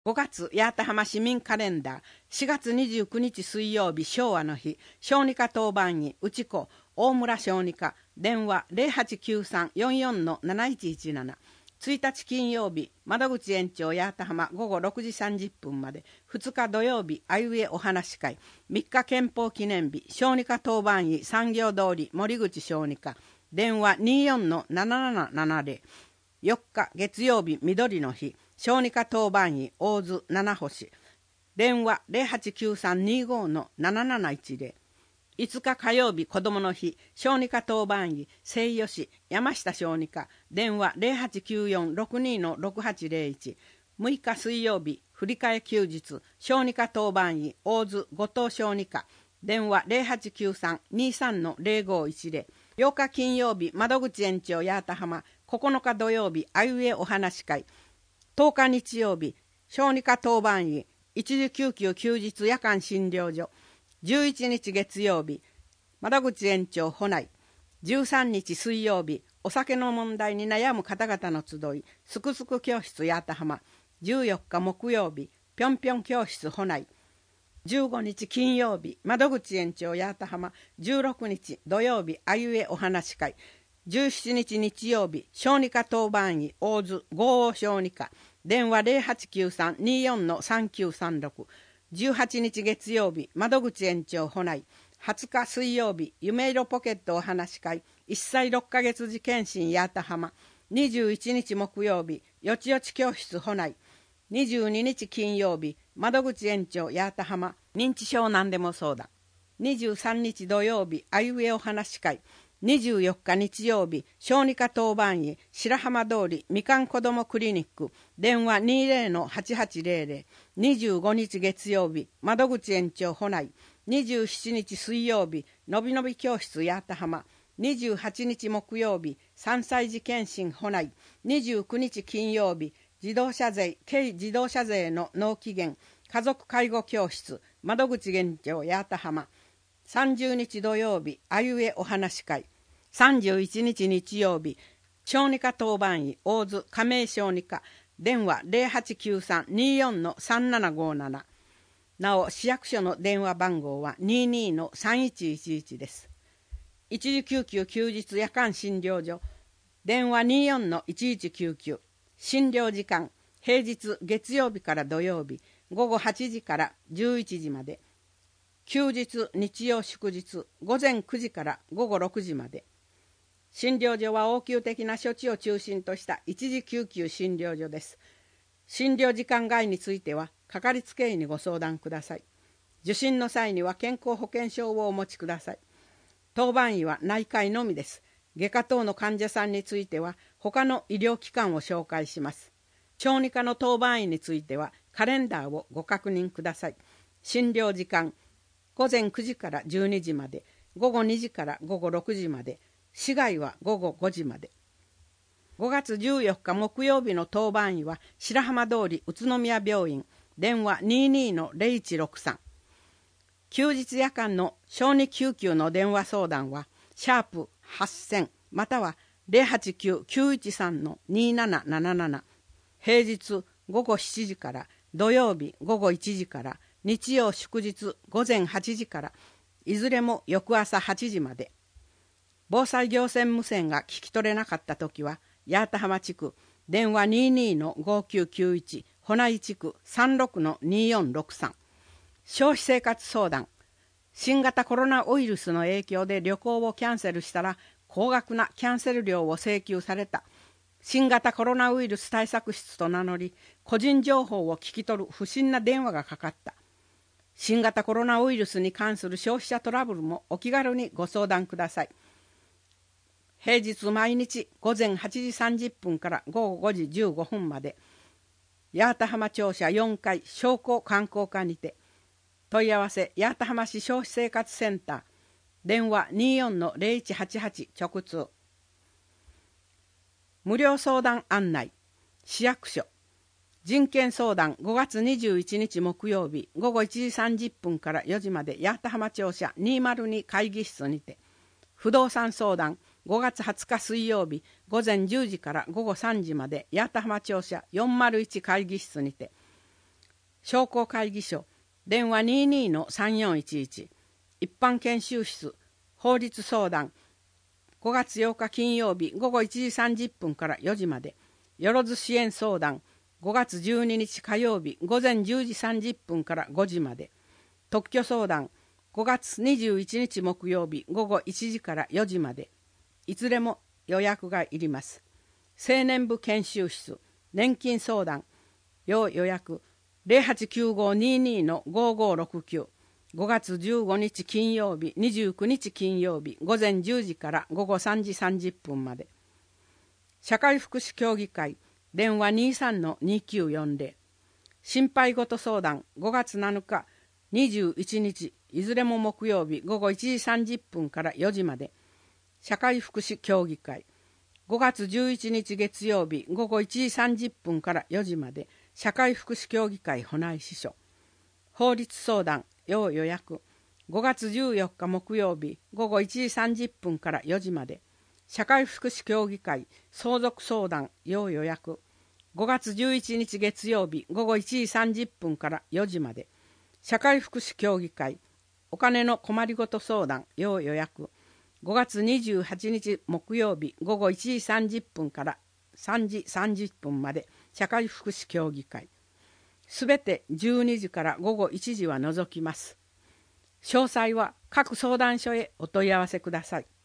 5月八幡浜市民カレンダー4月29日水曜日昭和の日小児科当番医内子大村小児科電話 089344-7117 1日金曜日窓口延長八幡浜午後6時30分まで2日土曜日あいうえお話会3日憲法記念日小児科当番医産業通り森口小児科電話 24-7770 4日月曜日緑の日小児科当番医大津七星電話 089325-7710 5日火曜日子どもの日小児科当番医西予山下小児科電話 0894-62-6801 6日水曜日振り替え休日小児科当番医大津後藤小児科電話 0893-23-0510 8日金曜日窓口延長八幡浜9日土曜日あいうえお話会10日日曜日小児科当番医一時救急休日夜間診療所11日月曜日窓口延長保内13日水曜日お酒の問題に悩む方々の集いすくすく教室八幡浜14日木曜日ぴょんぴょん教室保内15日金曜日窓口延長八幡浜16日土曜日あいうえお話会17日日曜日小児科当番医大津豪王小児科電話 0893-24-3936 18日月曜日窓口延長保内20日水曜日夢色ポケットお話会1歳6ヶ月児検診八幡浜21日木曜日よちよち教室保内22日金曜日窓口延長八幡浜認知症なんでも相談23日土曜日あいうえお話会24日日曜日小児科当番医白浜通りみかん子どもクリニック電話 20-8800 25日月曜日窓口延長保内27日水曜日のびのび教室八幡浜28日木曜日3歳児検診保内29日金曜日自動車税軽自動車税の納期限家族介護教室窓口延長八幡浜30日土曜日あいうえお話会31日日曜日小児科当番医大津亀井小児科電話 0893-24-3757 なお市役所の電話番号は 22-3111 です一時救急休日夜間診療所電話 24-1199 診療時間平日月曜日から土曜日午後8時から11時まで休日日曜祝日午前9時から午後6時まで診療所は応急的な処置を中心とした一時救急診療所です診療時間外についてはかかりつけ医にご相談ください受診の際には健康保険証をお持ちください当番医は内科医のみです外科等の患者さんについては他の医療機関を紹介します小児科の当番医についてはカレンダーをご確認ください診療時間午前9時から12時まで午後2時から午後6時まで市外は午後5時まで5月14日木曜日の当番医は白浜通り宇都宮病院電話 22-0163 休日夜間の小児救急の電話相談はシャープ8000または 089-913-2777 平日午後7時から土曜日午後1時から日曜祝日午前8時からいずれも翌朝8時まで防災行政無線が聞き取れなかったときは八幡浜地区電話 22-5991 保内地区 36-2463 消費生活相談新型コロナウイルスの影響で旅行をキャンセルしたら高額なキャンセル料を請求された新型コロナウイルス対策室と名乗り個人情報を聞き取る不審な電話がかかった新型コロナウイルスに関する消費者トラブルもお気軽にご相談ください平日毎日午前8時30分から午後5時15分まで八幡浜庁舎4階商工観光課にて問い合わせ八幡浜市消費生活センター電話 24-0188 直通無料相談案内市役所人権相談5月21日木曜日午後1時30分から4時まで八幡浜庁舎202会議室にて不動産相談5月20日水曜日午前10時から午後3時まで八幡浜庁舎401会議室にて商工会議所電話 22-3411 一般研修室法律相談5月8日金曜日午後1時30分から4時まで。よろず支援相談5月12日火曜日午前10時30分から5時まで。特許相談5月21日木曜日午後1時から4時まで。いずれも予約がいります。青年部研修室年金相談要予約 089522-5569 5月15日金曜日29日金曜日午前10時から午後3時30分まで。社会福祉協議会電話 23-2940 心配事相談5月7日21日いずれも木曜日午後1時30分から4時まで。社会福祉協議会5月11日月曜日午後1時30分から4時まで。社会福祉協議会保内支所法律相談要予約5月14日木曜日午後1時30分から4時まで。社会福祉協議会相続相談要予約5月11日月曜日午後1時30分から4時まで。社会福祉協議会お金の困りごと相談要予約5月28日木曜日午後1時30分から3時30分まで。社会福祉協議会すべて12時から午後1時は除きます。詳細は各相談所へお問い合わせください。